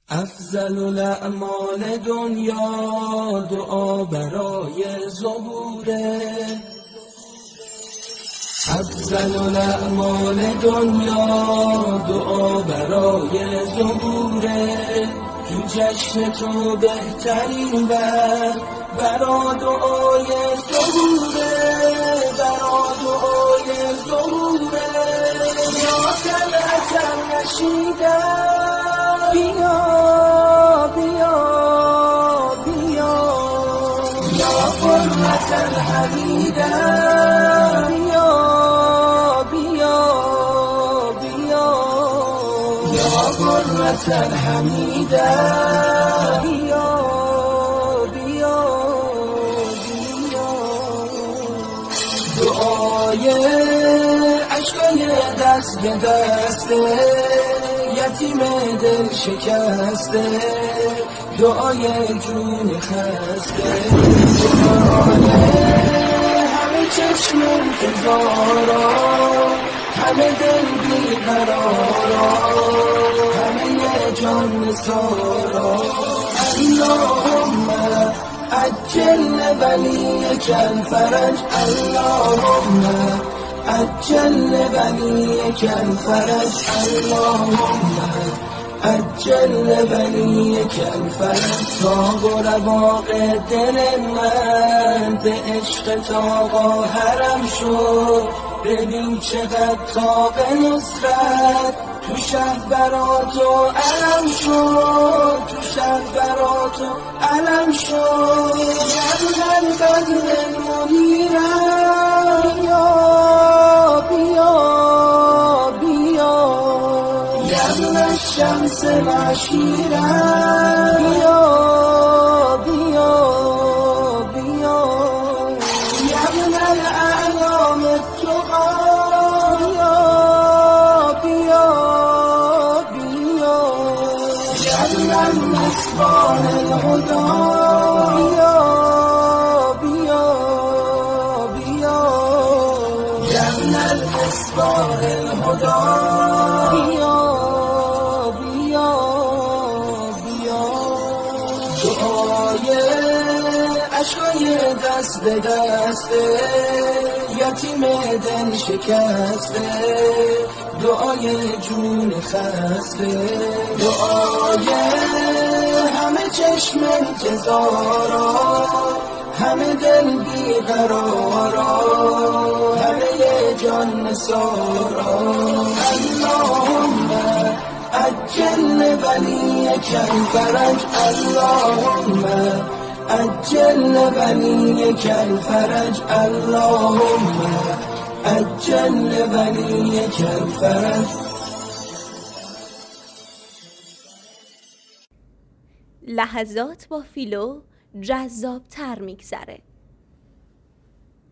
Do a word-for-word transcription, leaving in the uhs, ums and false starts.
افضل الاعمال دنیا دعا برای ظهوره، افضل الاعمال دنیا دعا برای ظهوره، تو جشن تو بهترین بر برا دعای ظهوره، برا دعای ظهوره. یا طلعت الرشیدن بیا بیا بیا، یا قرة الحمیدن بیا بیا بیا، یا قرة الحمیدن بیا بیا بیا. دعای عشقای دست به دسته یتیم دل شکسته، دعای جون خسته، دعای همه چشم انتظارا، همه دل بیقرارا، همه جان سارا. اللهم عجل ولیک الفرج، اللهم عجل ولیک الفرج، اللهم عجل ولیک الفرج. تاب و رواق دل من به عشق تاقا حرم شد، ببین چقدر طاق نصرت تو شهر برات و علم شد، تو شهر برات و علم شد. یبن البدر المنیرم بیا بیا بیا، یبن الشمس العشیرم بیا بیا بیا، یبن الاعلام التقی بیا بیا بیا، یبن المصباح الهدی بیا بیا بیا، یبن المصباح الهدی بیا بیا بیا. دعای عشقای دست به دسته یتیم دل شکسته، دعای جون خسته، دعای همه چشم انتظارا، همه دل بیقرارا، همه جان سارا. اللهم عجل ولیک الفرج، اللهم عجل ولیک الفرج، اللهم عجل ولیک الفرج. لحظات با فیلو جذاب تر میگذره.